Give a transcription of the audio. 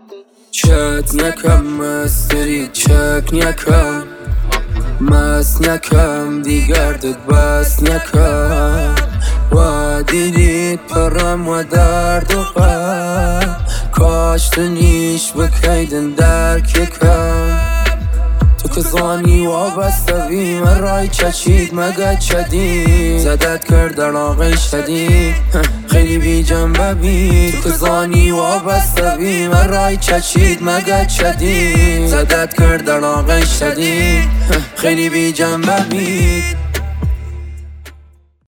چت نکم مستری چک نکم مست نکم دیگر دد بس نکم و دیدید پرم و درد و غم کاشت نیش بکیدن درک کم تو که زانی وابسته بی من رای چچید مگه چدید زدت کرد در آقای شدید خیلی بی جنبه بید تو که زانی وابسته بی من رای چچید مگه چدید زدت کرد در آقای شدید خیلی بی جنبه بید